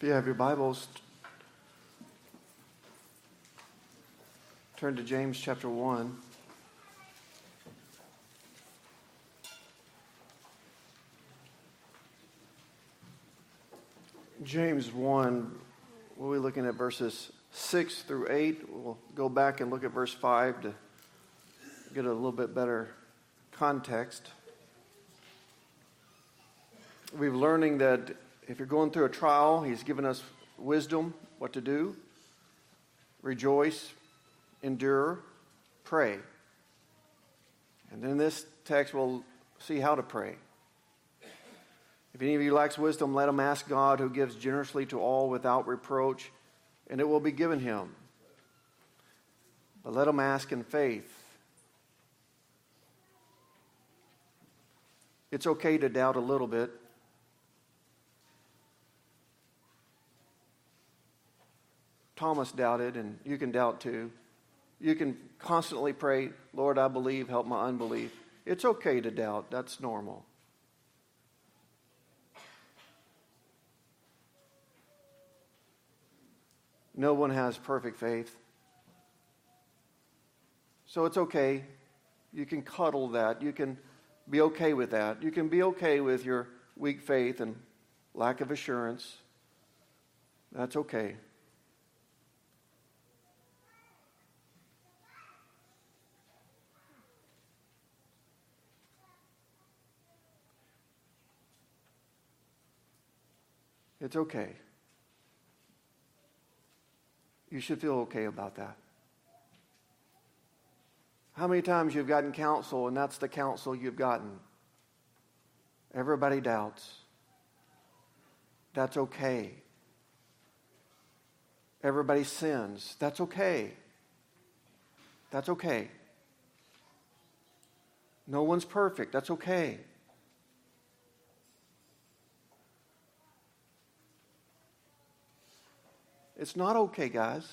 If you have your Bibles, turn to James chapter 1. James 1, we'll be looking at verses 6 through 8. We'll go back and look at verse 5 to get a little bit better context. We're learning that if you're going through a trial, He's given us wisdom, what to do. Rejoice, endure, pray. And in this text, we'll see how to pray. If any of you lacks wisdom, let him ask God, who gives generously to all without reproach, and it will be given him. But let him ask in faith. It's okay to doubt a little bit. Thomas doubted, and you can doubt too. You can constantly pray, Lord, I believe, help my unbelief. It's okay to doubt. That's normal. No one has perfect faith. So it's okay. You can cuddle that. You can be okay with that. You can be okay with your weak faith and lack of assurance. That's okay. It's okay. You should feel okay about that. How many times you've gotten counsel and that's the counsel you've gotten? Everybody doubts. That's okay. Everybody sins. That's okay. That's okay. No one's perfect. That's okay. It's not okay, guys.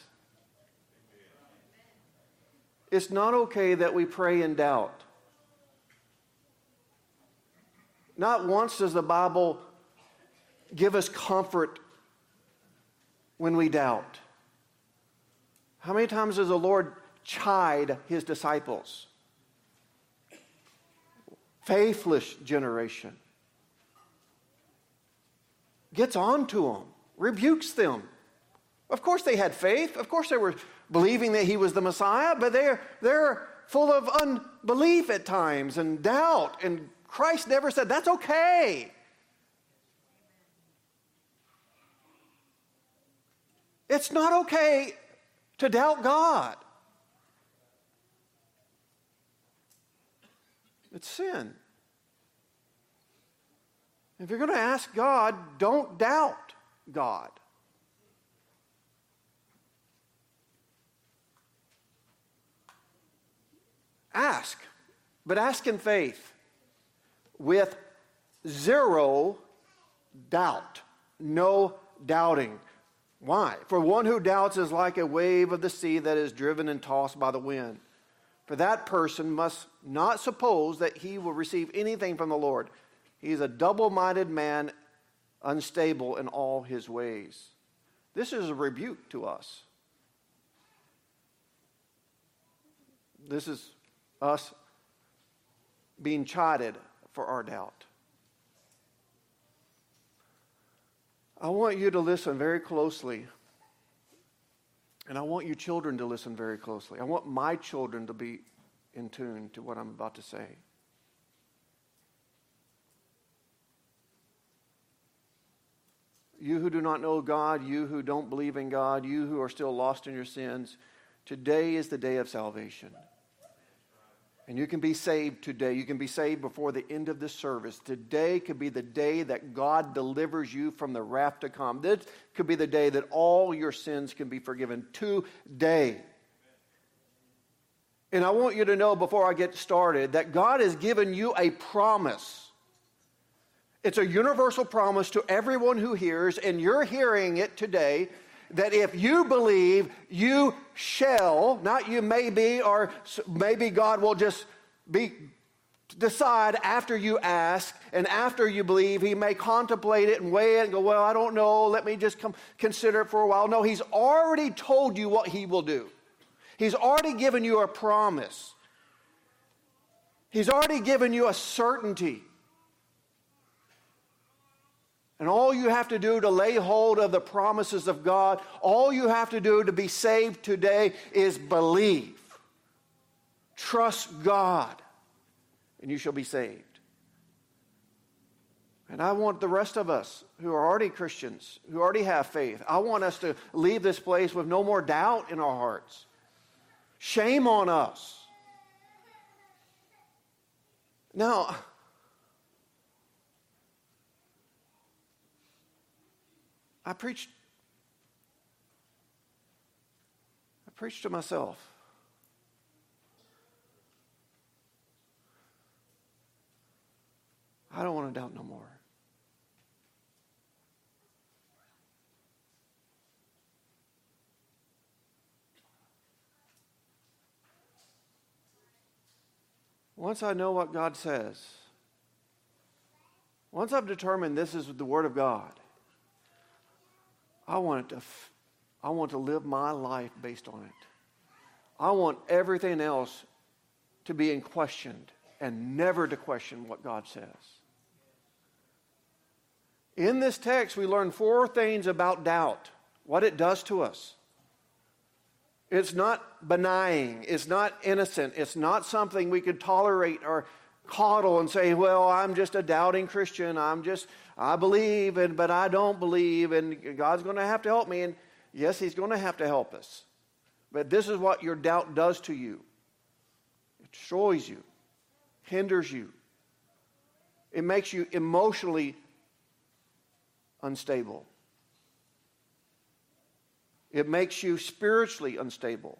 It's not okay that we pray in doubt. Not once does the Bible give us comfort when we doubt. How many times does the Lord chide his disciples? Faithless generation. Gets on to them, rebukes them. Of course they had faith. Of course they were believing that he was the Messiah, but they're full of unbelief at times and doubt. And Christ never said, that's okay. It's not okay to doubt God. It's sin. If you're going to ask God, don't doubt God. Ask, but ask in faith with zero doubt, no doubting. Why? For one who doubts is like a wave of the sea that is driven and tossed by the wind. For that person must not suppose that he will receive anything from the Lord. He is a double-minded man, unstable in all his ways. This is a rebuke to us. This is us being chided for our doubt. I want you to listen very closely. And I want you children to listen very closely. I want my children to be in tune to what I'm about to say. You who do not know God, you who don't believe in God, you who are still lost in your sins, today is the day of salvation. And you can be saved today. You can be saved before the end of this service. Today could be the day that God delivers you from the wrath to come. This could be the day that all your sins can be forgiven. Today. And I want you to know before I get started that God has given you a promise. It's a universal promise to everyone who hears, and you're hearing it today, that if you believe, you shall, not you maybe, or maybe God will just be decide after you ask and after you believe. He may contemplate it and weigh it and go, well, I don't know. Let me just consider it for a while. No, he's already told you what he will do. He's already given you a promise. He's already given you a certainty. And all you have to do to lay hold of the promises of God, all you have to do to be saved today is believe. Trust God, and you shall be saved. And I want the rest of us who are already Christians, who already have faith, I want us to leave this place with no more doubt in our hearts. Shame on us. Now, I preached to myself. I don't want to doubt no more. Once I know what God says, once I've determined this is the Word of God, I want to live my life based on it. I want everything else to be in question and never to question what God says. In this text, we learn 4 things about doubt, what it does to us. It's not benign. It's not innocent. It's not something we could tolerate or coddle and say, well, I'm just a doubting Christian. I believe, but I don't believe, and God's going to have to help me. And yes, he's going to have to help us. But this is what your doubt does to you. It destroys you, hinders you. It makes you emotionally unstable. It makes you spiritually unstable.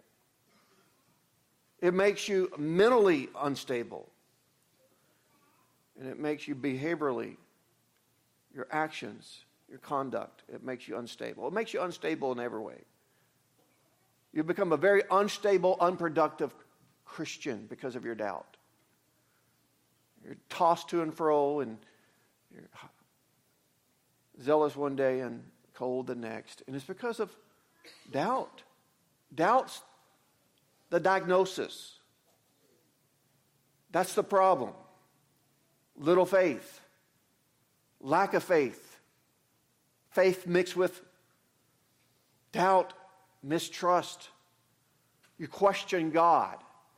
It makes you mentally unstable. And it makes you behaviorally, your actions, your conduct, it makes you unstable. It makes you unstable in every way. You become a very unstable, unproductive Christian because of your doubt. You're tossed to and fro, and you're zealous one day and cold the next. And it's because of doubt. Doubt's the diagnosis. That's the problem. Little faith. Lack of faith. Faith mixed with doubt, mistrust. You question God.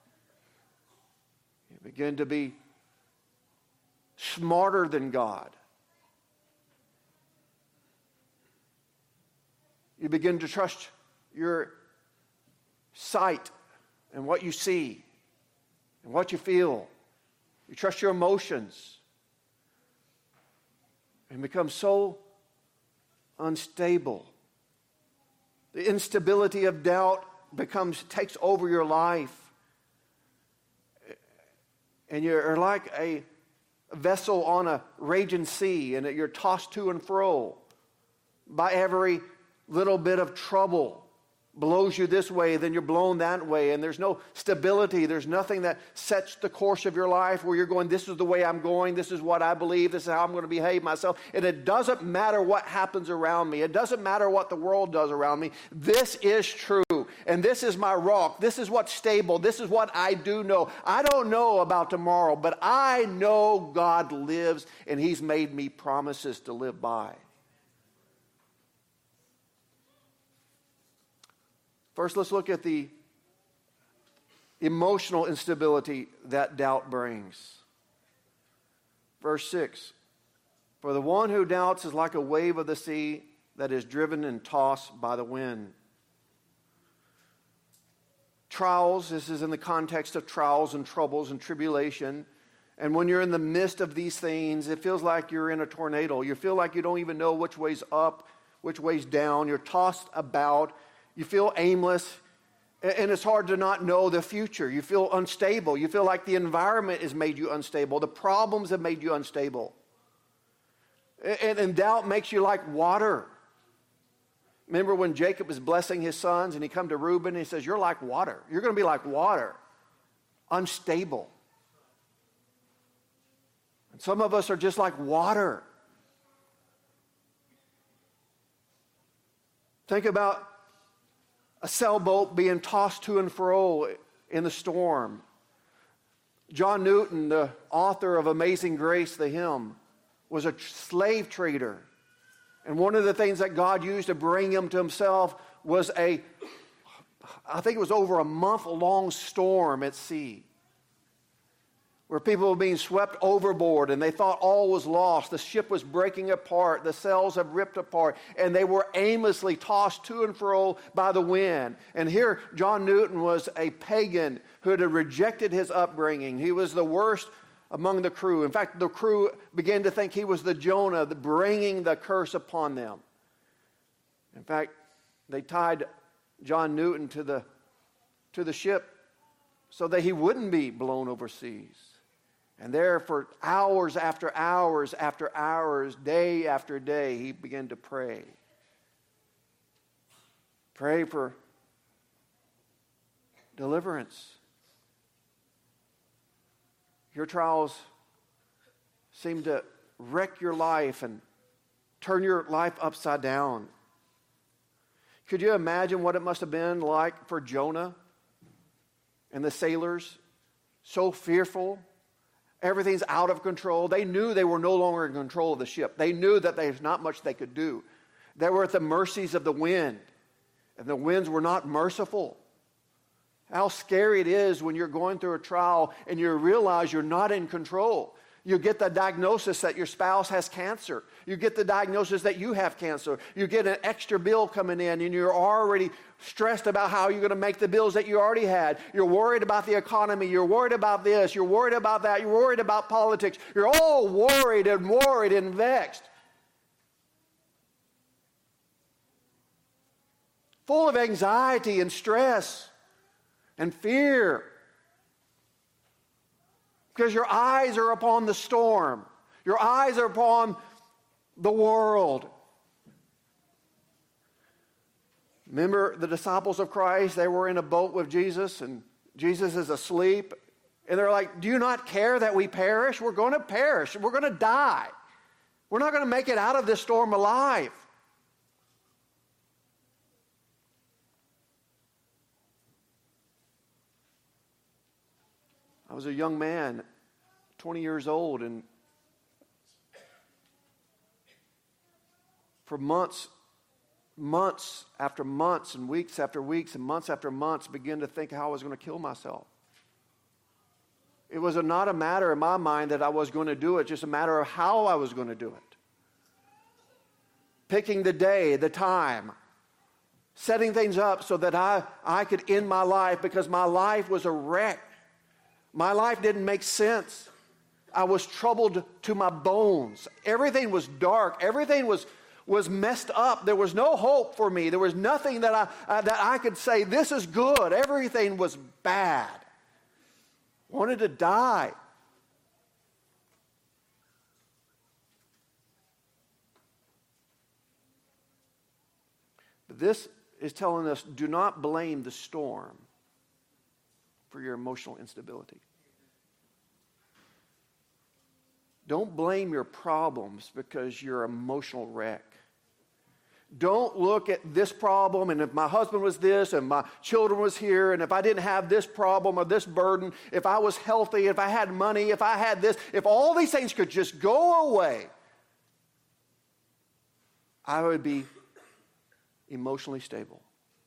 You begin to be smarter than God. You begin to trust your sight and what you see and what you feel. You trust your emotions and become so unstable. The instability of doubt takes over your life. And you're like a vessel on a raging sea, and you're tossed to and fro by every little bit of trouble. Blows you this way, then you're blown that way, and there's no stability. There's nothing that sets the course of your life where you're going, this is the way I'm going, this is what I believe, this is how I'm going to behave myself. And it doesn't matter what happens around me. It doesn't matter what the world does around me. This is true, and this is my rock. This is what's stable. This is what I do know. I don't know about tomorrow, but I know God lives, and He's made me promises to live by. First, let's look at the emotional instability that doubt brings. Verse 6, for the one who doubts is like a wave of the sea that is driven and tossed by the wind. Trials, this is in the context of trials and troubles and tribulation. And when you're in the midst of these things, it feels like you're in a tornado. You feel like you don't even know which way's up, which way's down. You're tossed about. You feel aimless, and it's hard to not know the future. You feel unstable. You feel like the environment has made you unstable. The problems have made you unstable. And doubt makes you like water. Remember when Jacob was blessing his sons, and he come to Reuben, and he says, you're like water. You're going to be like water, unstable. Some of us are just like water. Think about a sailboat being tossed to and fro in the storm. John Newton, the author of Amazing Grace, the hymn, was a slave trader. And one of the things that God used to bring him to himself was I think it was over a month-long storm at sea, where people were being swept overboard and they thought all was lost. The ship was breaking apart. The sails had ripped apart. And they were aimlessly tossed to and fro by the wind. And here, John Newton was a pagan who had rejected his upbringing. He was the worst among the crew. In fact, the crew began to think he was the Jonah, bringing the curse upon them. In fact, they tied John Newton to the ship so that he wouldn't be blown overseas. And there for hours after hours after hours, day after day, he began to pray. Pray for deliverance. Your trials seem to wreck your life and turn your life upside down. Could you imagine what it must have been like for Jonah and the sailors? So fearful. Everything's out of control. They knew they were no longer in control of the ship. They knew that there's not much they could do. They were at the mercies of the wind, and the winds were not merciful. How scary it is when you're going through a trial and you realize you're not in control. You get the diagnosis that your spouse has cancer. You get the diagnosis that you have cancer. You get an extra bill coming in and you're already stressed about how you're going to make the bills that you already had. You're worried about the economy. You're worried about this. You're worried about that. You're worried about politics. You're all worried and vexed. Full of anxiety and stress and fear. Because your eyes are upon the storm. Your eyes are upon the world. Remember the disciples of Christ? They were in a boat with Jesus, and Jesus is asleep. And they're like, do you not care that we perish? We're going to perish. We're going to die. We're not going to make it out of this storm alive. I was a young man, 20 years old, and for months after months and weeks after weeks and months after months began to think how I was going to kill myself. It was not a matter in my mind that I was going to do it, just a matter of how I was going to do it. Picking the day, the time, setting things up so that I could end my life because my life was a wreck. My life didn't make sense. I was troubled to my bones. Everything was dark. Everything was messed up. There was no hope for me. There was nothing that I could say, this is good. Everything was bad. Wanted to die. But this is telling us, do not blame the storm for your emotional instability. Don't blame your problems because you're an emotional wreck. Don't look at this problem, and if my husband was this, and my children was here, and if I didn't have this problem or this burden, if I was healthy, if I had money, if I had this, if all these things could just go away, I would be emotionally stable.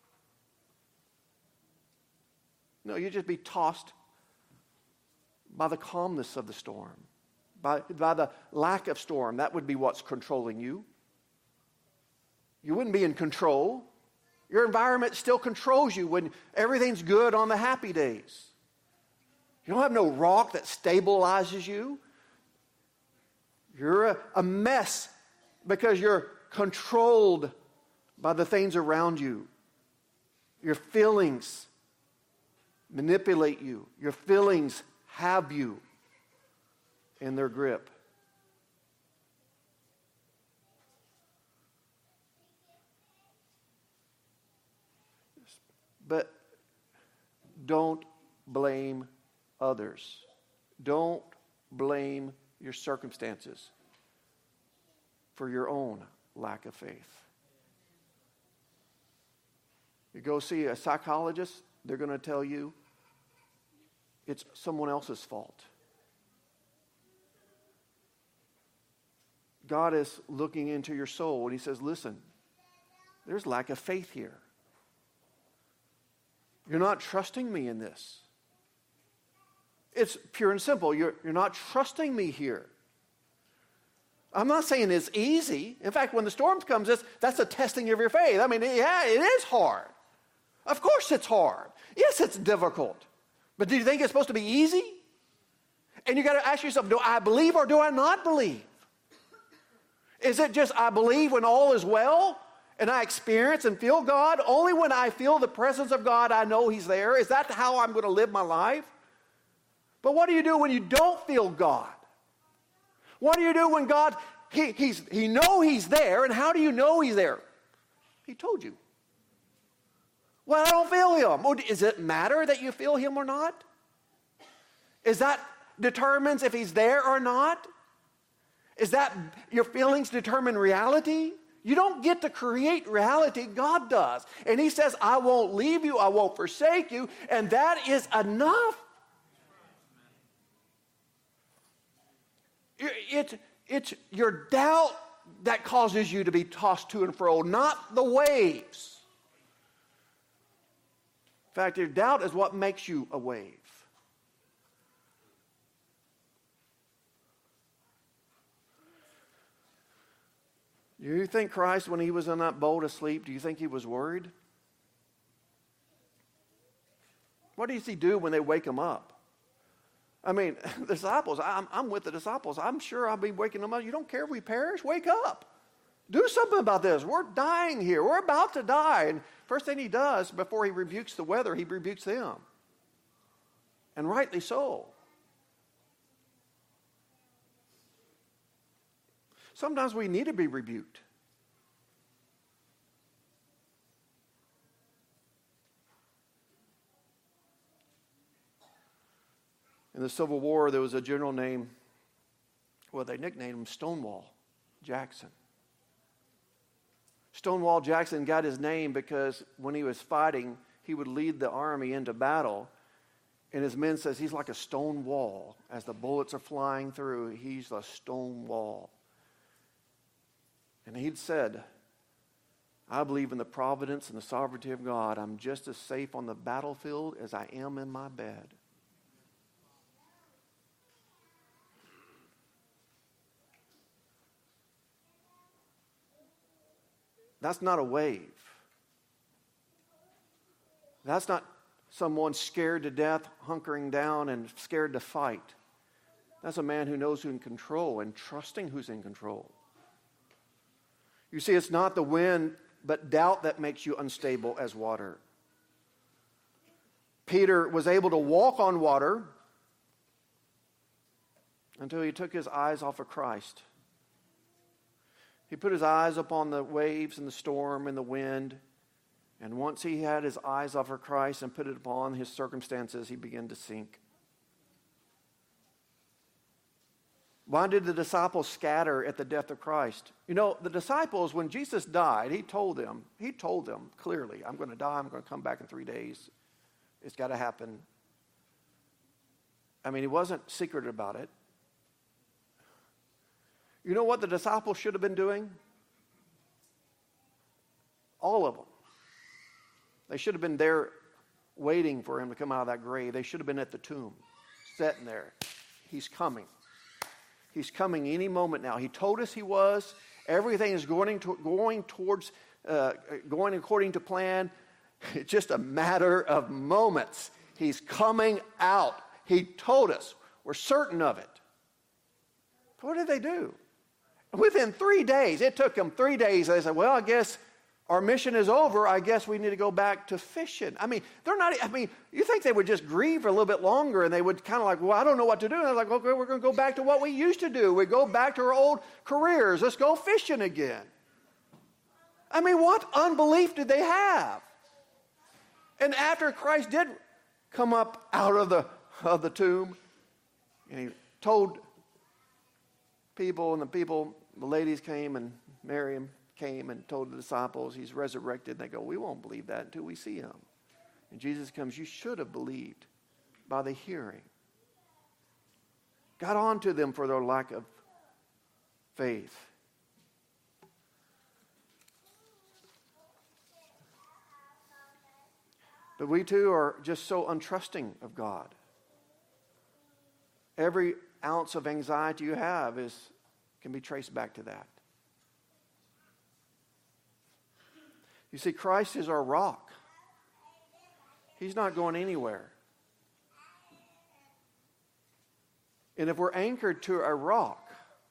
No, you'd just be tossed by the calmness of the storm, by the lack of storm. That would be what's controlling you. You wouldn't be in control. Your environment still controls you when everything's good on the happy days. You don't have no rock that stabilizes you. You're a mess because you're controlled by the things around you. Your feelings manipulate you. Your feelings have you in their grip. But don't blame others. Don't blame your circumstances for your own lack of faith. You go see a psychologist, they're going to tell you it's someone else's fault. God is looking into your soul and he says, listen, there's lack of faith here. You're not trusting me in this. It's pure and simple. You're not trusting me here. I'm not saying it's easy. In fact, when the storm comes, that's a testing of your faith. I mean, yeah, it is hard. Of course it's hard. Yes, it's difficult. But do you think it's supposed to be easy? And you got to ask yourself, do I believe or do I not believe? Is it just I believe when all is well and I experience and feel God? Only when I feel the presence of God, I know he's there. Is that how I'm going to live my life? But what do you do when you don't feel God? What do you do when God, he know he's there, and how do you know he's there? He told you. Well, I don't feel him. Well, does it matter that you feel him or not? Is that determines if he's there or not? Is that your feelings determine reality? You don't get to create reality. God does. And he says, I won't leave you. I won't forsake you. And that is enough. It's your doubt that causes you to be tossed to and fro, not the waves. In fact, your doubt is what makes you a wave. Do you think Christ, when he was in that boat asleep, do you think he was worried? What does he do when they wake him up? I mean, the disciples, I'm with the disciples. I'm sure I'll be waking them up. You don't care if we perish? Wake up. Do something about this. We're dying here. We're about to die. And first thing he does before he rebukes the weather, he rebukes them. And rightly so. Sometimes we need to be rebuked. In the Civil War, there was a general named, well, they nicknamed him Stonewall Jackson. Stonewall Jackson got his name because when he was fighting, he would lead the army into battle. And his men says he's like a stone wall. As the bullets are flying through, he's a stone wall. And he'd said, I believe in the providence and the sovereignty of God. I'm just as safe on the battlefield as I am in my bed. That's not a wave. That's not someone scared to death, hunkering down and scared to fight. That's a man who knows who's in control and trusting who's in control. You see, it's not the wind, but doubt that makes you unstable as water. Peter was able to walk on water until he took his eyes off of Christ. He put his eyes upon the waves and the storm and the wind. And once he had his eyes off of Christ and put it upon his circumstances, he began to sink. Why did the disciples scatter at the death of Christ? You know, the disciples, when Jesus died, he told them clearly, I'm going to die, I'm going to come back in 3 days. It's got to happen. I mean, he wasn't secret about it. You know what the disciples should have been doing? All of them. They should have been there waiting for him to come out of that grave. They should have been at the tomb, sitting there. He's coming. He's coming any moment now. He told us he was. Everything is going according to plan. It's just a matter of moments. He's coming out. He told us. We're certain of it. What did they do? Within 3 days, it took them 3 days. They said, well, I guess our mission is over. I guess we need to go back to fishing. You think they would just grieve a little bit longer and they would kind of like, well, I don't know what to do. And they're like, okay, we're going to go back to what we used to do. We go back to our old careers. Let's go fishing again. I mean, what unbelief did they have? And after Christ did come up out of the tomb, and he told people, and the ladies came, and Mary came and told the disciples he's resurrected. And they go, we won't believe that until we see him. And Jesus comes, you should have believed by the hearing. Got on to them for their lack of faith. But we too are just so untrusting of God. Every ounce of anxiety you have can be traced back to that. You see, Christ is our rock. He's not going anywhere. And if we're anchored to a rock,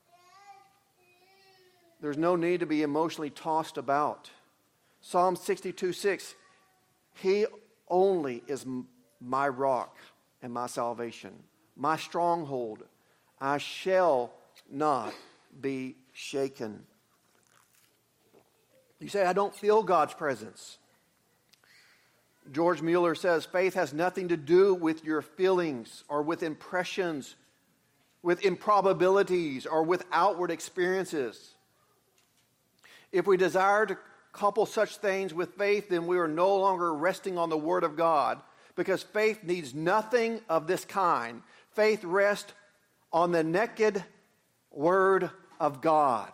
there's no need to be emotionally tossed about. Psalm 62:6, He only is my rock and my salvation, my stronghold. I shall not be shaken. You say, I don't feel God's presence. George Mueller says, faith has nothing to do with your feelings or with impressions, with improbabilities or with outward experiences. If we desire to couple such things with faith, then we are no longer resting on the Word of God, because faith needs nothing of this kind. Faith rests on the naked Word of God.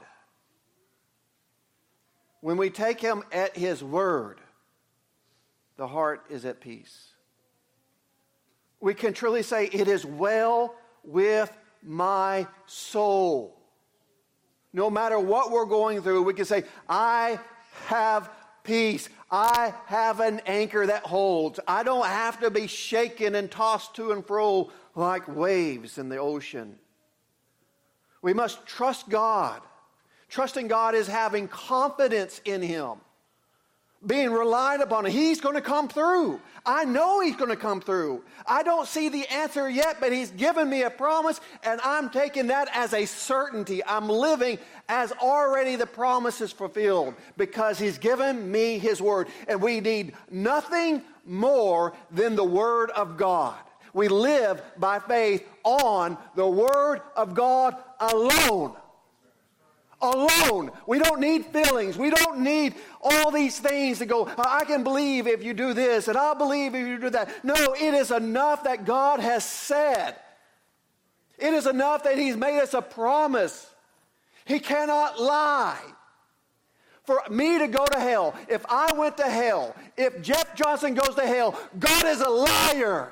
When we take Him at His word, the heart is at peace. We can truly say, it is well with my soul. No matter what we're going through, we can say, I have peace. I have an anchor that holds. I don't have to be shaken and tossed to and fro like waves in the ocean. We must trust God. Trusting God is having confidence in Him, being reliant upon Him. He's going to come through. I know He's going to come through. I don't see the answer yet, but He's given me a promise, and I'm taking that as a certainty. I'm living as already the promise is fulfilled because He's given me His word, and we need nothing more than the Word of God. We live by faith on the Word of God alone. Alone. We don't need feelings. We don't need all these things to go, I can believe if you do this, and I'll believe if you do that. No, it is enough that God has said. It is enough that He's made us a promise. He cannot lie. For me to go to hell, if I went to hell, if Jeff Johnson goes to hell, God is a liar.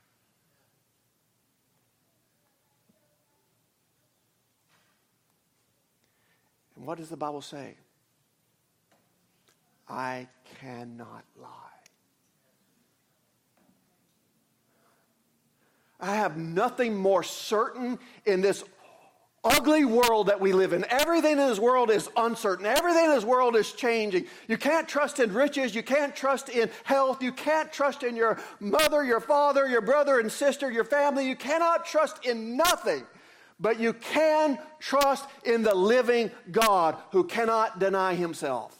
And what does the Bible say? I cannot lie. I have nothing more certain in this ugly world that we live in. Everything in this world is uncertain. Everything in this world is changing. You can't trust in riches. You can't trust in health. You can't trust in your mother, your father, your brother and sister, your family. You cannot trust in nothing. But you can trust in the living God who cannot deny Himself.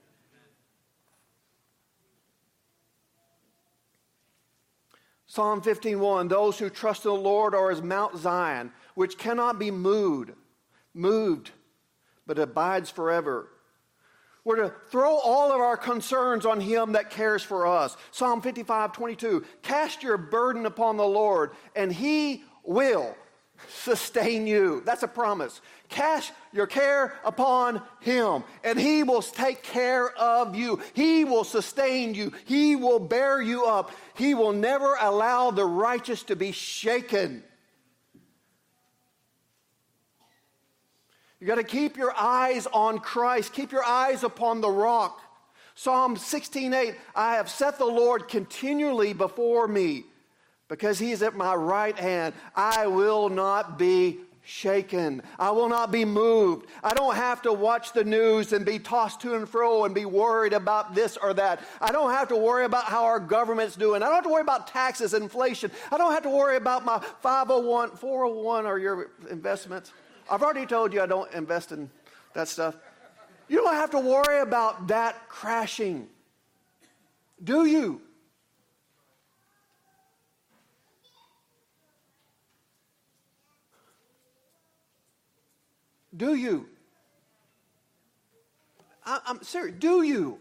Psalm 15:1, those who trust in the Lord are as Mount Zion, which cannot be moved, but abides forever. We're to throw all of our concerns on Him that cares for us. Psalm 55:22, cast your burden upon the Lord, and He will sustain you. That's a promise. Cast your care upon Him, and He will take care of you. He will sustain you. He will bear you up. He will never allow the righteous to be shaken. You got to keep your eyes on Christ. Keep your eyes upon the rock. Psalm 16:8, I have set the Lord continually before me. Because He is at my right hand, I will not be shaken. I will not be moved. I don't have to watch the news and be tossed to and fro and be worried about this or that. I don't have to worry about how our government's doing. I don't have to worry about taxes, inflation. I don't have to worry about my 401 or your investments. I've already told you I don't invest in that stuff. You don't have to worry about that crashing. Do you? Do you? I'm serious. Do you?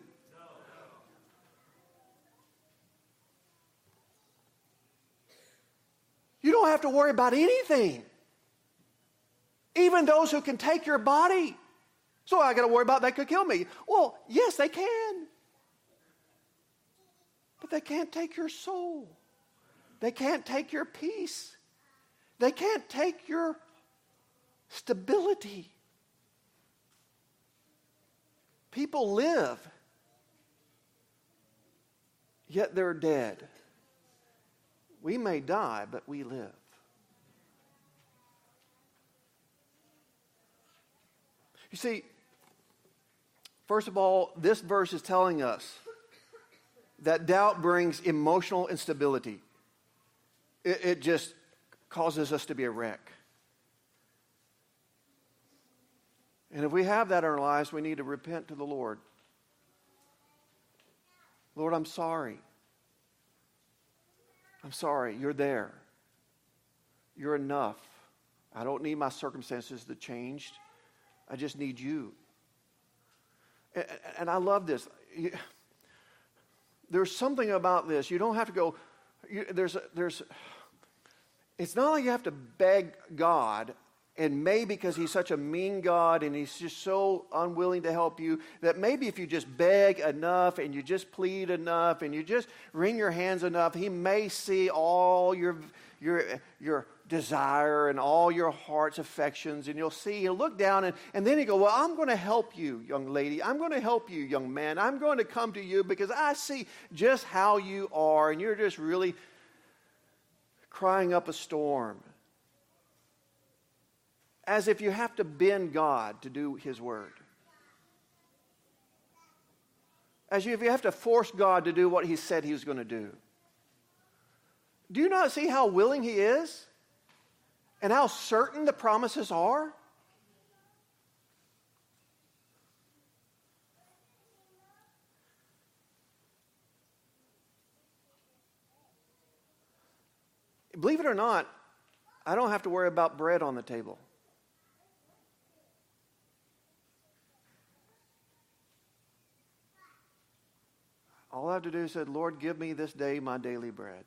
You don't have to worry about anything. Even those who can take your body. So I got to worry about they could kill me. Well, yes, they can. But they can't take your soul. They can't take your peace. They can't take your stability. People live, yet they're dead. We may die, but we live. You see, first of all, this verse is telling us that doubt brings emotional instability. It just causes us to be a wreck. And if we have that in our lives, we need to repent to the Lord. Lord, I'm sorry. I'm sorry. You're there. You're enough. I don't need my circumstances to change. I just need you. And I love this. There's something about this. You don't have to go. It's not like you have to beg God, and maybe because he's such a mean God and he's just so unwilling to help you, that maybe if you just beg enough and you just plead enough and you just wring your hands enough, he may see all your desire and all your heart's affections, and he'll look down and then he'll go, well, I'm going to help you, young lady. I'm going to help you, young man. I'm going to come to you because I see just how you are, and you're just really crying up a storm. As if you have to bend God to do his word. As if you have to force God to do what he said he was going to do. Do you not see how willing he is? And how certain the promises are? Believe it or not, I don't have to worry about bread on the table. All I have to do is say, Lord, give me this day my daily bread.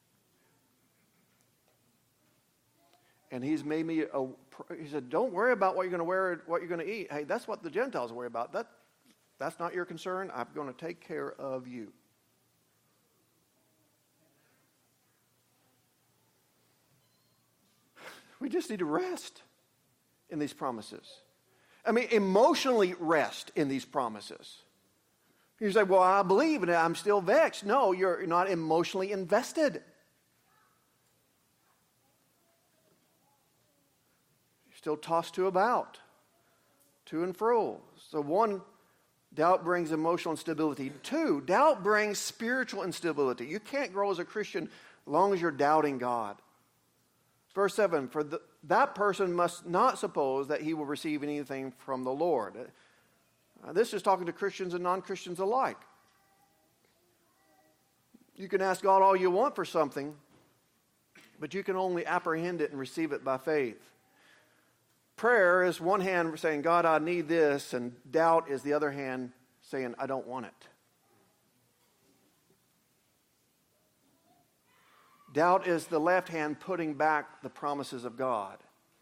And he's made me, he said, don't worry about what you're going to wear, what you're going to eat. Hey, that's what the Gentiles worry about. That's not your concern. I'm going to take care of you. We just need to rest in these promises. I mean, emotionally rest in these promises. You say, well, I believe and I'm still vexed. No, you're not emotionally invested. You're still tossed about, to and fro. So one, doubt brings emotional instability. Two, doubt brings spiritual instability. You can't grow as a Christian as long as you're doubting God. Verse 7, that person must not suppose that he will receive anything from the Lord. This is talking to Christians and non-Christians alike. You can ask God all you want for something, but you can only apprehend it and receive it by faith. Prayer is one hand saying, God, I need this, and doubt is the other hand saying, I don't want it. Doubt is the left hand putting back the promises of God.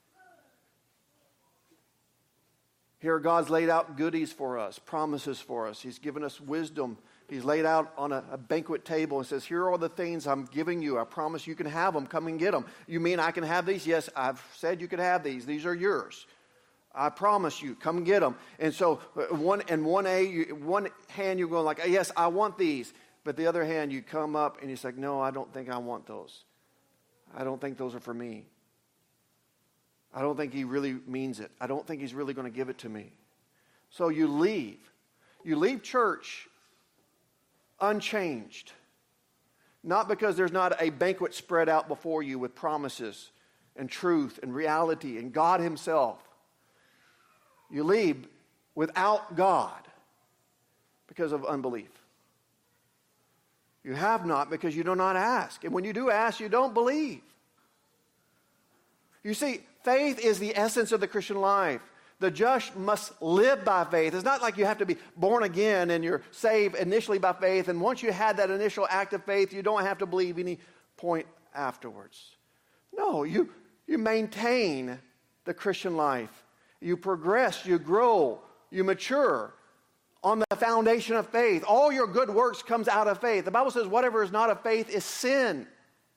Here, God's laid out goodies for us, promises for us. He's given us wisdom. He's laid out on a banquet table and says, here are all the things I'm giving you. I promise you can have them. Come and get them. You mean I can have these? Yes, I've said you can have these. These are yours. I promise you. Come and get them. And so one hand you're going like, yes, I want these. But the other hand, you come up and you're like, no, I don't think I want those. I don't think those are for me. I don't think he really means it. I don't think he's really going to give it to me. So you leave. You leave church unchanged. Not because there's not a banquet spread out before you with promises and truth and reality and God himself. You leave without God because of unbelief. You have not because you do not ask. And when you do ask, you don't believe. You see, faith is the essence of the Christian life. The just must live by faith. It's not like you have to be born again and you're saved initially by faith, and once you had that initial act of faith, you don't have to believe any point afterwards. No, you maintain the Christian life. You progress, you grow, you mature on the foundation of faith. All your good works comes out of faith. The Bible says whatever is not of faith is sin.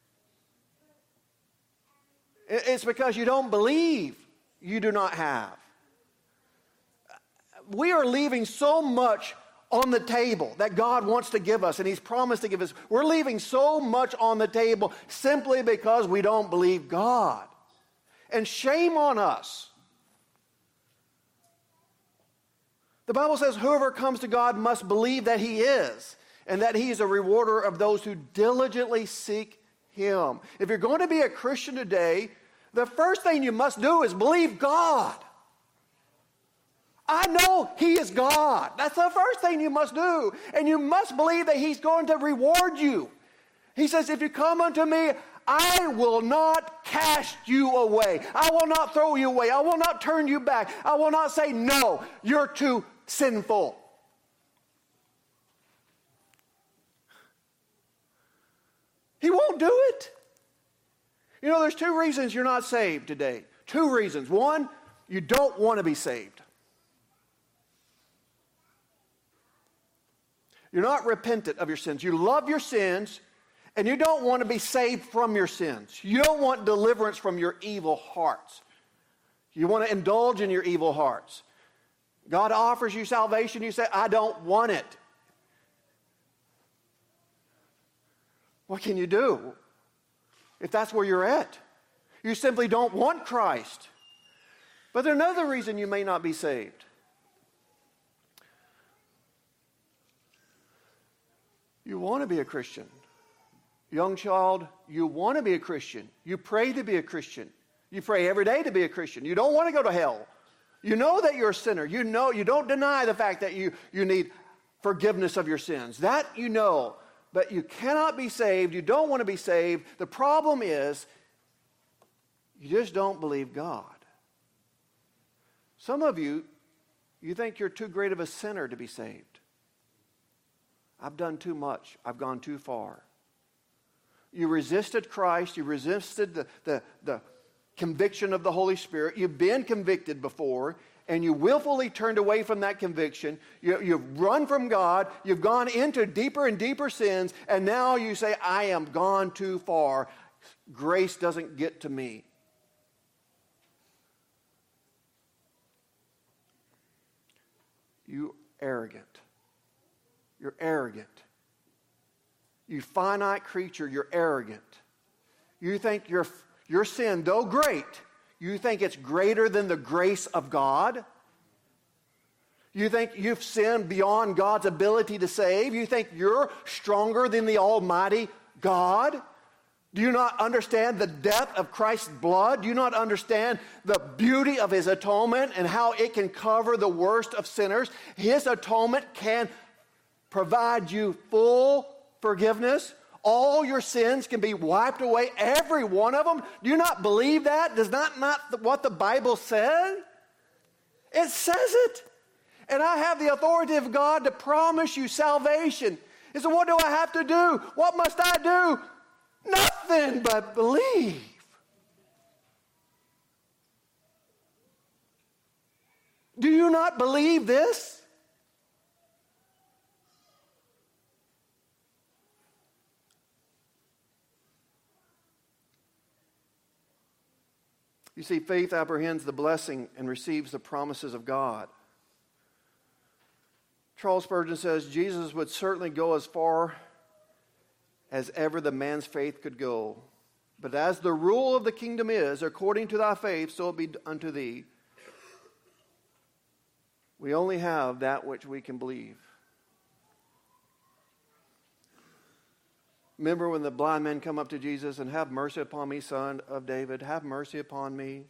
It's because you don't believe, you do not have. We are leaving so much on the table that God wants to give us and He's promised to give us. We're leaving so much on the table simply because we don't believe God. And shame on us. The Bible says whoever comes to God must believe that He is, and that He is a rewarder of those who diligently seek Him. If you're going to be a Christian today, the first thing you must do is believe God. I know He is God. That's the first thing you must do. And you must believe that He's going to reward you. He says, if you come unto me, I will not cast you away. I will not throw you away. I will not turn you back. I will not say, no, you're too sinful. He won't do it. You know, there's two reasons you're not saved today. Two reasons. One, you don't want to be saved. You're not repentant of your sins. You love your sins, and you don't want to be saved from your sins. You don't want deliverance from your evil hearts. You want to indulge in your evil hearts. God offers you salvation. You say, I don't want it. What can you do if that's where you're at? You simply don't want Christ. But there's another reason you may not be saved. You want to be a Christian. Young child, you want to be a Christian. You pray to be a Christian. You pray every day to be a Christian. You don't want to go to hell. You know that you're a sinner. You know, you don't deny the fact that you need forgiveness of your sins. That you know. But you cannot be saved. You don't want to be saved. The problem is, you just don't believe God. Some of you think you're too great of a sinner to be saved. I've done too much. I've gone too far. You resisted Christ. You resisted the conviction of the Holy Spirit. You've been convicted before, and you willfully turned away from that conviction. You've run from God. You've gone into deeper and deeper sins, and now you say, I am gone too far. Grace doesn't get to me. You arrogant. You're arrogant. You finite creature, you're arrogant. You think your sin, though great, you think it's greater than the grace of God? You think you've sinned beyond God's ability to save? You think you're stronger than the Almighty God? Do you not understand the depth of Christ's blood? Do you not understand the beauty of His atonement and how it can cover the worst of sinners? His atonement can provide you full forgiveness. All your sins can be wiped away, every one of them. Do you not believe that? Does not what the Bible says? It says it. And I have the authority of God to promise you salvation. And so what do I have to do? What must I do? Nothing but believe. Do you not believe this? You see, faith apprehends the blessing and receives the promises of God. Charles Spurgeon says, Jesus would certainly go as far as ever the man's faith could go. But as the rule of the kingdom is, according to thy faith, so it be unto thee. We only have that which we can believe. Remember when the blind men come up to Jesus and have mercy upon me, son of David, have mercy upon me.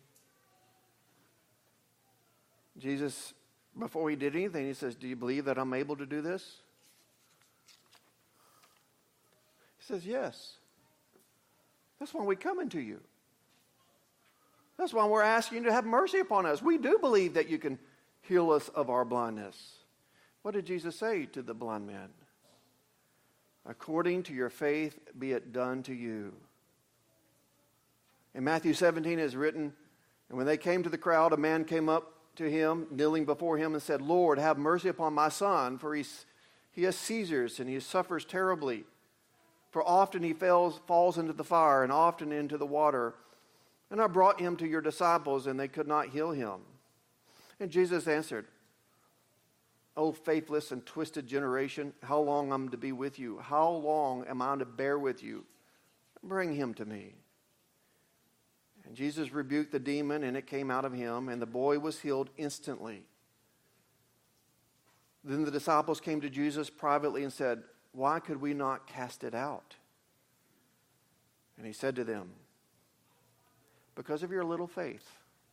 Jesus, before he did anything, he says, do you believe that I'm able to do this? He says, yes. That's why we come into you. That's why we're asking you to have mercy upon us. We do believe that you can heal us of our blindness. What did Jesus say to the blind man? According to your faith be it done to you. In Matthew 17 it is written, and when they came to the crowd, a man came up to him, kneeling before him, and said, Lord, have mercy upon my son, for he has seizures, and he suffers terribly. For often he falls into the fire, and often into the water. And I brought him to your disciples, and they could not heal him. And Jesus answered, O faithless and twisted generation, how long am I to be with you? How long am I to bear with you? Bring him to me. And Jesus rebuked the demon, and it came out of him, and the boy was healed instantly. Then the disciples came to Jesus privately and said, Why could we not cast it out? And he said to them, Because of your little faith.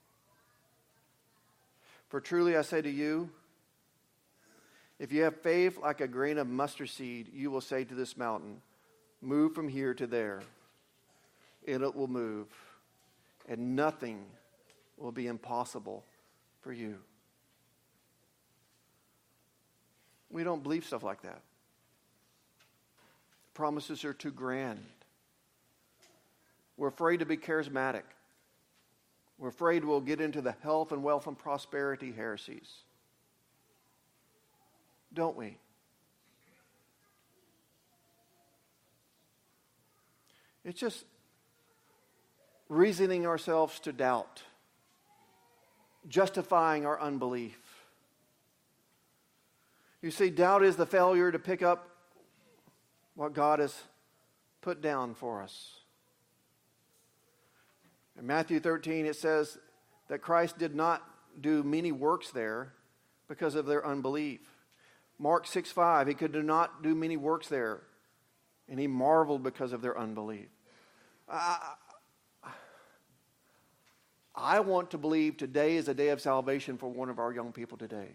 For truly I say to you, if you have faith like a grain of mustard seed, you will say to this mountain, Move from here to there, and it will move, and nothing will be impossible for you. We don't believe stuff like that. Promises are too grand. We're afraid to be charismatic. We're afraid we'll get into the health and wealth and prosperity heresies. Don't we? It's just reasoning ourselves to doubt, justifying our unbelief. You see, doubt is the failure to pick up what God has put down for us. In Matthew 13, it says that Christ did not do many works there because of their unbelief. Mark 6:5, he could not do many works there, and he marveled because of their unbelief. I want to believe today is a day of salvation for one of our young people today.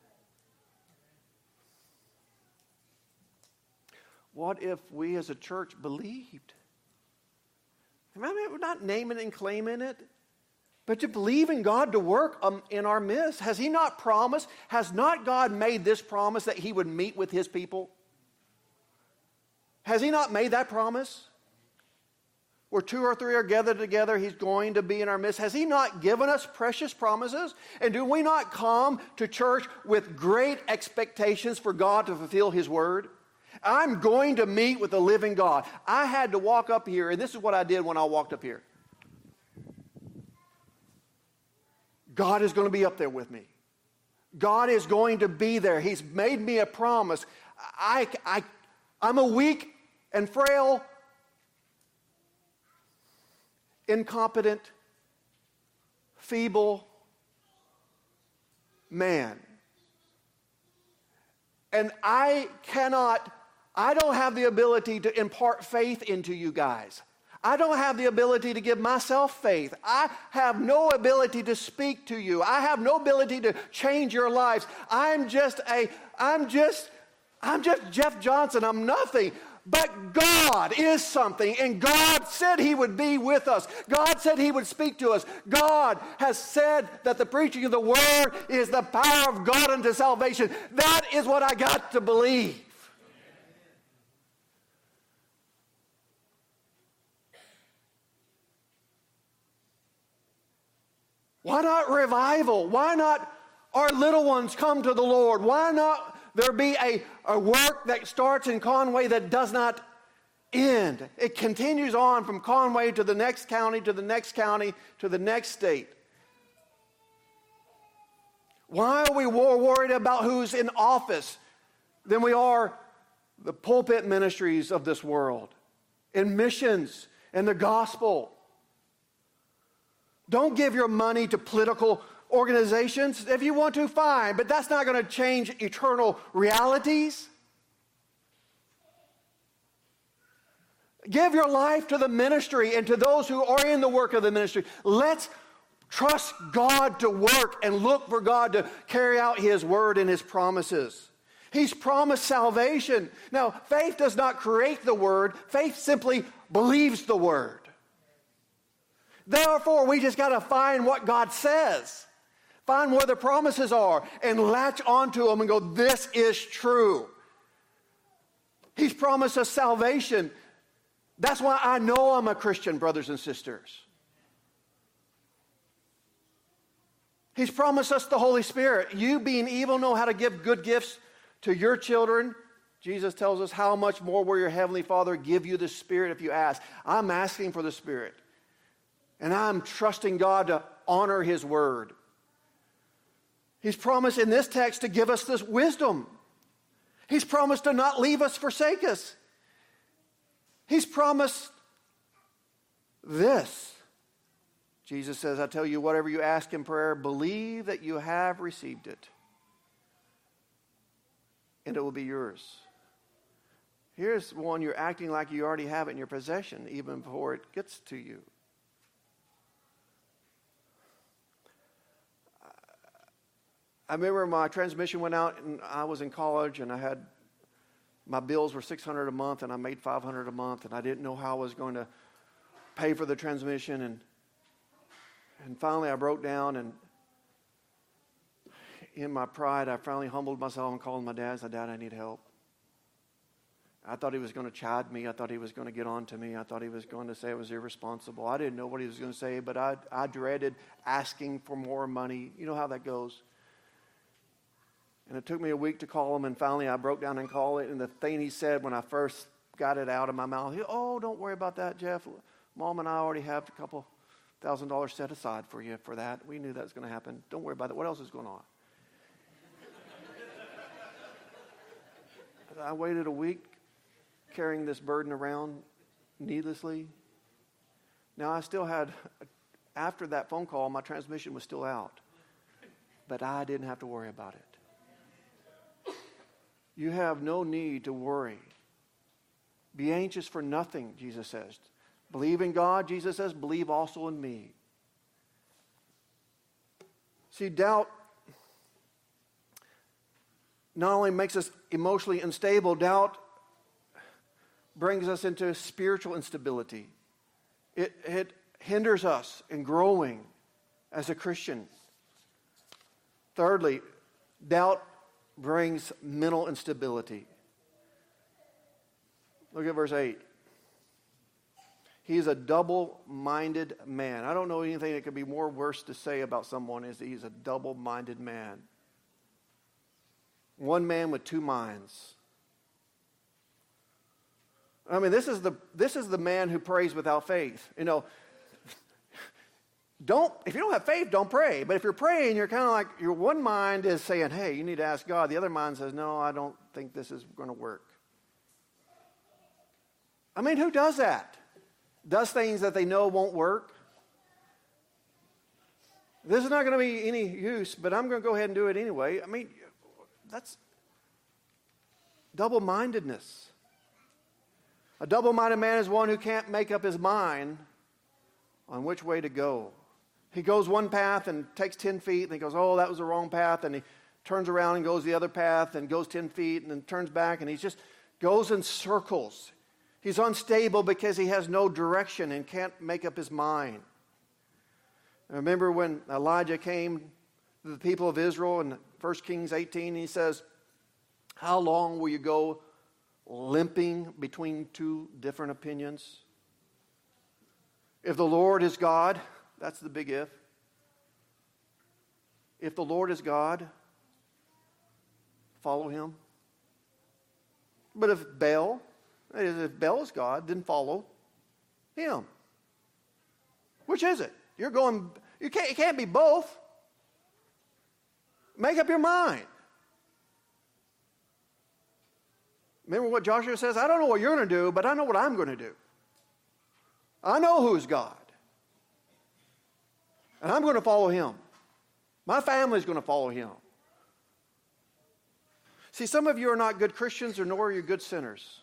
What if we as a church believed? I mean, we're not naming and claiming it, but to believe in God to work in our midst. Has he not promised? Has not God made this promise that he would meet with his people? Has he not made that promise? Where 2 or 3 are gathered together, he's going to be in our midst. Has he not given us precious promises? And do we not come to church with great expectations for God to fulfill his word? I'm going to meet with the living God. I had to walk up here, and this is what I did when I walked up here. God is going to be up there with me. God is going to be there. He's made me a promise. I'm a weak and frail, incompetent, feeble man. And I don't have the ability to impart faith into you guys. I don't have the ability to give myself faith. I have no ability to speak to you. I have no ability to change your lives. I'm just Jeff Johnson. I'm nothing. But God is something, and God said he would be with us. God said he would speak to us. God has said that the preaching of the word is the power of God unto salvation. That is what I got to believe. Why not revival? Why not our little ones come to the Lord? Why not there be a work that starts in Conway that does not end? It continues on from Conway to the next county, to the next county, to the next state. Why are we more worried about who's in office than we are the pulpit ministries of this world, in missions and the gospel? Don't give your money to political organizations. If you want to, fine, but that's not going to change eternal realities. Give your life to the ministry and to those who are in the work of the ministry. Let's trust God to work and look for God to carry out his word and his promises. He's promised salvation. Now, faith does not create the word. Faith simply believes the word. Therefore, we just got to find what God says. Find where the promises are and latch onto them and go, this is true. He's promised us salvation. That's why I know I'm a Christian, brothers and sisters. He's promised us the Holy Spirit. You, being evil, know how to give good gifts to your children. Jesus tells us, how much more will your Heavenly Father give you the Spirit if you ask? I'm asking for the Spirit. And I'm trusting God to honor His Word. He's promised in this text to give us this wisdom. He's promised to not leave us, forsake us. He's promised this. Jesus says, I tell you, whatever you ask in prayer, believe that you have received it, and it will be yours. Here's one you're acting like you already have it in your possession, even before it gets to you. I remember my transmission went out, and I was in college, and my bills were $600 a month, and I made $500 a month, and I didn't know how I was going to pay for the transmission, and finally I broke down, and in my pride, I finally humbled myself and called my dad and said, Dad, I need help. I thought he was going to chide me. I thought he was going to get on to me. I thought he was going to say I was irresponsible. I didn't know what he was going to say, but I dreaded asking for more money. You know how that goes. And it took me a week to call him, and finally I broke down and called it. And the thing he said when I first got it out of my mouth, don't worry about that, Jeff. Mom and I already have a couple $1,000 set aside for you for that. We knew that was going to happen. Don't worry about that. What else is going on? I waited a week carrying this burden around needlessly. Now I still had, after that phone call, my transmission was still out. But I didn't have to worry about it. You have no need to worry. Be anxious for nothing, Jesus says. Believe in God, Jesus says, believe also in me. See, doubt not only makes us emotionally unstable, doubt brings us into spiritual instability. It hinders us in growing as a Christian. Thirdly, doubt brings mental instability. Look at verse 8. He is a double-minded man. I don't know anything that could be more worse to say about someone is that he's a double-minded man. One man with two minds. I mean, this is the man who prays without faith. You know, if you don't have faith, don't pray. But if you're praying, you're kind of like, your one mind is saying, hey, you need to ask God. The other mind says, no, I don't think this is going to work. I mean, who does that? Does things that they know won't work? This is not going to be any use, but I'm going to go ahead and do it anyway. I mean, that's double-mindedness. A double-minded man is one who can't make up his mind on which way to go. He goes one path and takes 10 feet, and he goes, oh, that was the wrong path, and he turns around and goes the other path and goes 10 feet and then turns back, and he just goes in circles. He's unstable because he has no direction and can't make up his mind. I remember when Elijah came to the people of Israel in 1 Kings 18, he says, how long will you go limping between two different opinions? If the Lord is God, that's the big if. If the Lord is God, follow him. But if Baal is God, then follow him. Which is it? You can't be both. Make up your mind. Remember what Joshua says? I don't know what you're going to do, but I know what I'm going to do. I know who's God. And I'm going to follow him. My family's going to follow him. See, some of you are not good Christians, or nor are you good sinners.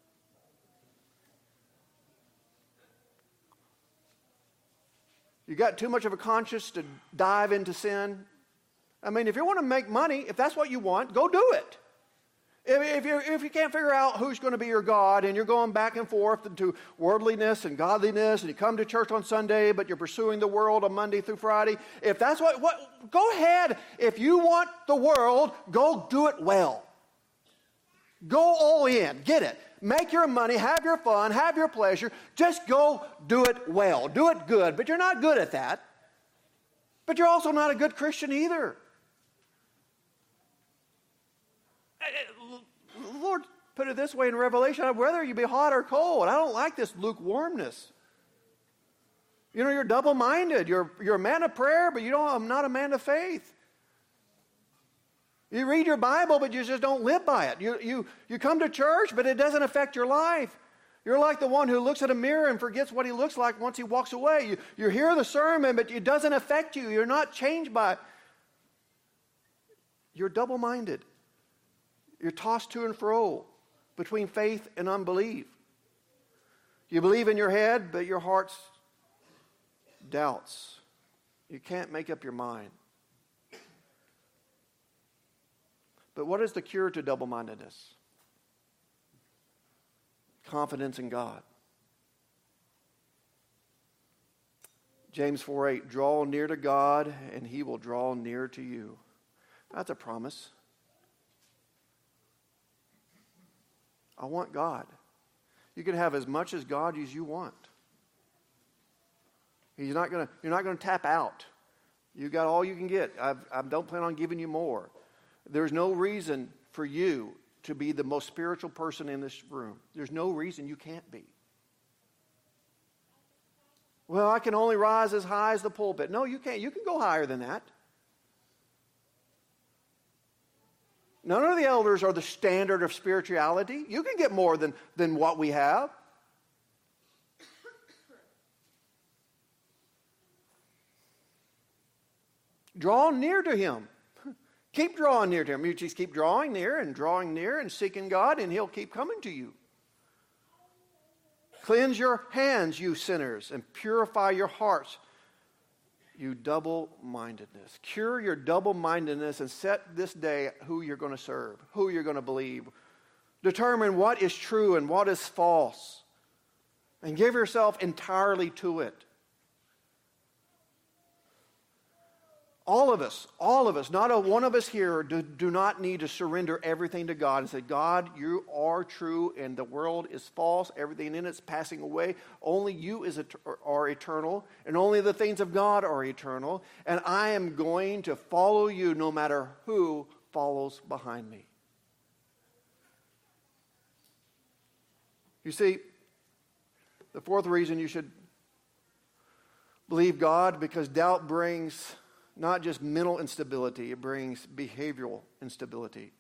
You got too much of a conscience to dive into sin. I mean, if you want to make money, if that's what you want, go do it. If you can't figure out who's going to be your God, and you're going back and forth into worldliness and godliness, and you come to church on Sunday, but you're pursuing the world on Monday through Friday, if that's what go ahead. If you want the world, go do it well. Go all in. Get it. Make your money, have your fun, have your pleasure. Just go do it well. Do it good. But you're not good at that. But you're also not a good Christian either. The Lord put it this way in Revelation: whether you be hot or cold. I don't like this lukewarmness. You know, you're double-minded. You're a man of prayer, but I'm not a man of faith. You read your Bible, but you just don't live by it. You come to church, but it doesn't affect your life. You're like the one who looks at a mirror and forgets what he looks like once he walks away. You hear the sermon, but it doesn't affect you. You're not changed by it. You're double-minded. You're tossed to and fro between faith and unbelief. You believe in your head, but your heart's doubts. You can't make up your mind. But what is the cure to double-mindedness? Confidence in God. James 4:8, draw near to God, and he will draw near to you. That's a promise. I want God. You can have as much as God as you want. You're not going to tap out. You got all you can get. I don't plan on giving you more. There's no reason for you to be the most spiritual person in this room. There's no reason you can't be. Well, I can only rise as high as the pulpit. No, you can't. You can go higher than that. None of the elders are the standard of spirituality. You can get more than what we have. Draw near to him. Keep drawing near to him. You just keep drawing near and seeking God, and he'll keep coming to you. Cleanse your hands, you sinners, and purify your hearts, you double-mindedness. Cure your double-mindedness and set this day who you're going to serve, who you're going to believe. Determine what is true and what is false, and give yourself entirely to it. All of us, not a one of us here do not need to surrender everything to God and say, God, you are true and the world is false. Everything in it is passing away. Only you are eternal, and only the things of God are eternal. And I am going to follow you no matter who follows behind me. You see, the fourth reason you should believe God, because doubt brings not just mental instability, it brings behavioral instability.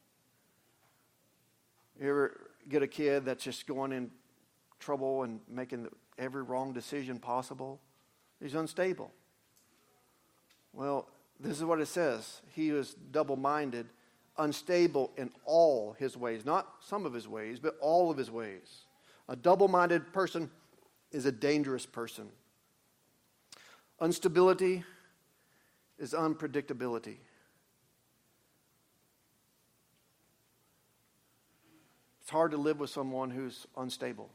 You ever get a kid that's just going in trouble and making every wrong decision possible? He's unstable. Well, this is what it says. He is double-minded, unstable in all his ways. Not some of his ways, but all of his ways. A double-minded person is a dangerous person. Instability is unpredictability. It's hard to live with someone who's unstable.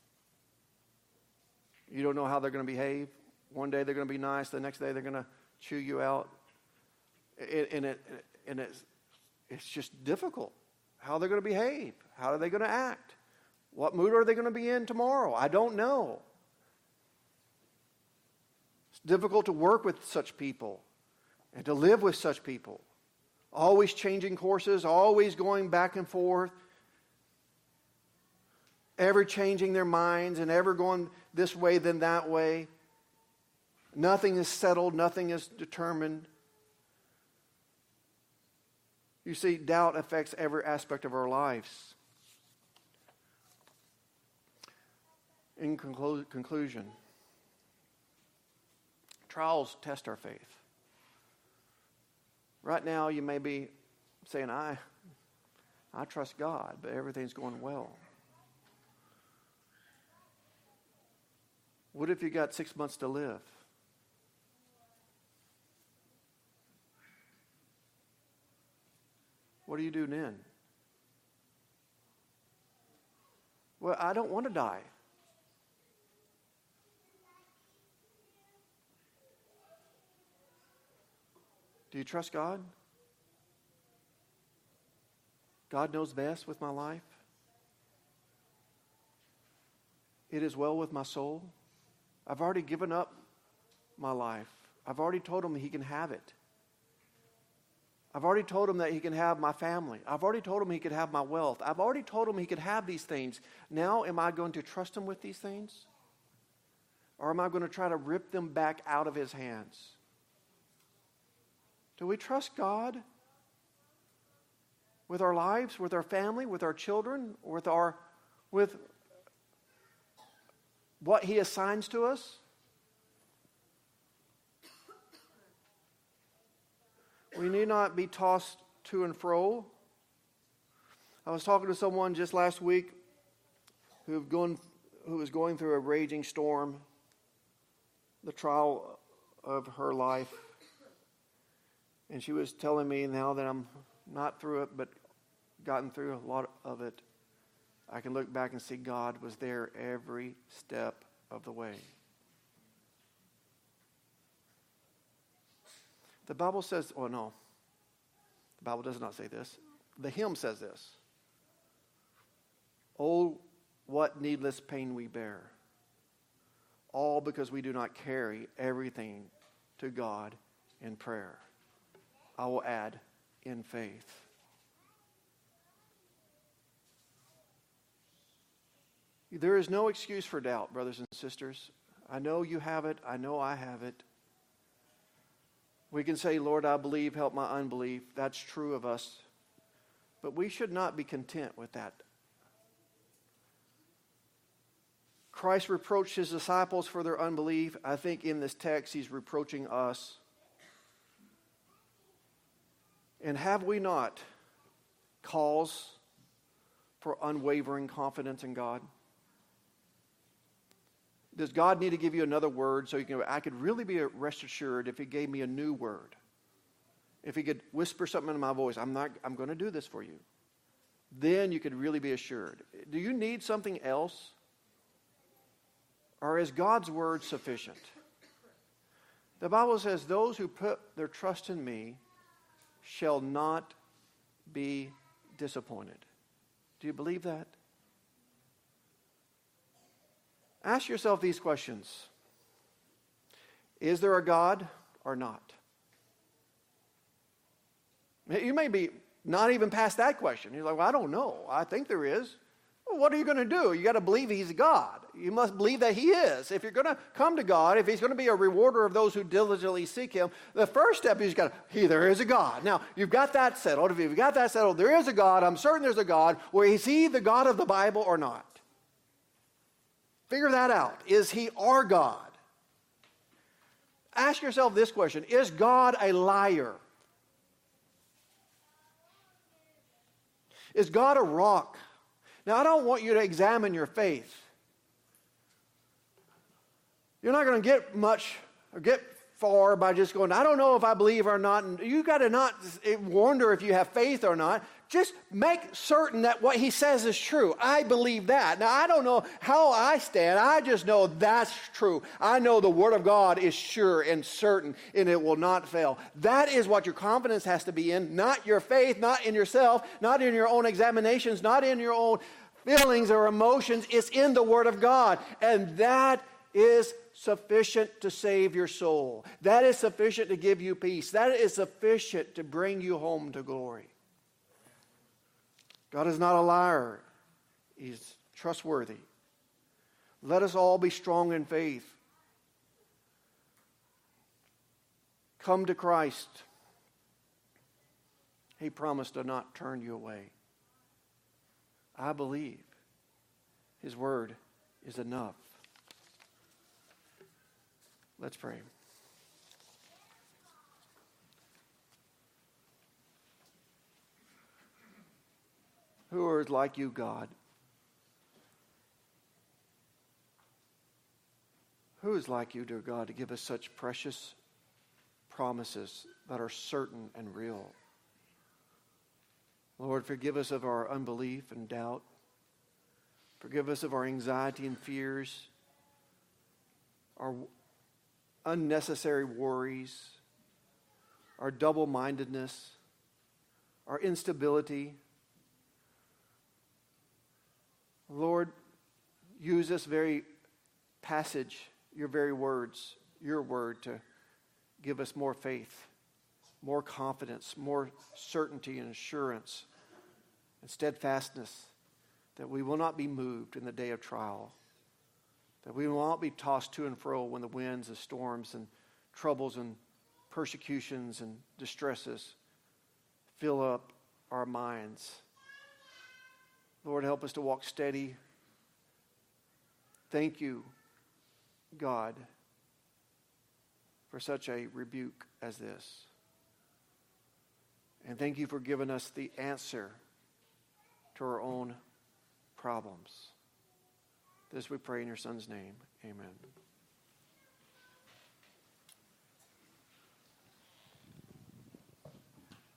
You don't know how they're going to behave. One day they're going to be nice. The next day they're going to chew you out. And it's just difficult. How they're going to behave. How are they going to act? What mood are they going to be in tomorrow? I don't know. It's difficult to work with such people and to live with such people. Always changing courses, always going back and forth, ever changing their minds and ever going this way then that way. Nothing is settled, nothing is determined. You see, doubt affects every aspect of our lives. In conclusion, trials test our faith. Right now, you may be saying, I trust God, but everything's going well. What if you got 6 months to live? What do you do then? Well, I don't want to die. Do you trust God? God knows best with my life. It is well with my soul. I've already given up my life. I've already told him he can have it. I've already told him that he can have my family. I've already told him he could have my wealth. I've already told him he could have these things. Now, am I going to trust him with these things? Or am I going to try to rip them back out of his hands? Do we trust God with our lives, with our family, with our children, with what he assigns to us? We need not be tossed to and fro. I was talking to someone just last week who was going through a raging storm, the trial of her life. And she was telling me, now that I'm not through it, but gotten through a lot of it, I can look back and see God was there every step of the way. The Bible says, oh no, the Bible does not say this. The hymn says this. Oh, what needless pain we bear, all because we do not carry everything to God in prayer. I will add, in faith. There is no excuse for doubt, brothers and sisters. I know you have it. I know I have it. We can say, Lord, I believe, help my unbelief. That's true of us. But we should not be content with that. Christ reproached his disciples for their unbelief. I think in this text he's reproaching us. And have we not cause for unwavering confidence in God? Does God need to give you another word so I could really be rest assured if he gave me a new word? If he could whisper something in my voice, I'm going to do this for you. Then you could really be assured. Do you need something else? Or is God's word sufficient? The Bible says, those who put their trust in me shall not be disappointed. Do you believe that? Ask yourself these questions. Is there a God or not? You may be not even past that question. You're like, well, I don't know. I think there is. Well, what are you going to do? You got to believe he's God. You must believe that he is. If you're going to come to God, if he's going to be a rewarder of those who diligently seek him, the first step is there is a God. Now, you've got that settled. If you've got that settled, there is a God. I'm certain there's a God. Well, is he the God of the Bible or not? Figure that out. Is he our God? Ask yourself this question. Is God a liar? Is God a rock? Now, I don't want you to examine your faith. You're not going to get much or get far by just going, I don't know if I believe or not. And you got to not wonder if you have faith or not. Just make certain that what he says is true. I believe that. Now, I don't know how I stand. I just know that's true. I know the Word of God is sure and certain, and it will not fail. That is what your confidence has to be in, not your faith, not in yourself, not in your own examinations, not in your own feelings or emotions. It's in the Word of God, and that is sufficient to save your soul. That is sufficient to give you peace. That is sufficient to bring you home to glory. God is not a liar. He's trustworthy. Let us all be strong in faith. Come to Christ. He promised to not turn you away. I believe his word is enough. Let's pray. Who are like you, God? Who is like you, dear God, to give us such precious promises that are certain and real? Lord, forgive us of our unbelief and doubt. Forgive us of our anxiety and fears, our unnecessary worries, our double-mindedness, our instability. Lord, use this very passage, your very words, your word, to give us more faith, more confidence, more certainty and assurance and steadfastness, that we will not be moved in the day of trial, that we will not be tossed to and fro when the winds and storms and troubles and persecutions and distresses fill up our minds. Lord, help us to walk steady. Thank you, God, for such a rebuke as this. And thank you for giving us the answer to our own problems. This we pray in your Son's name. Amen.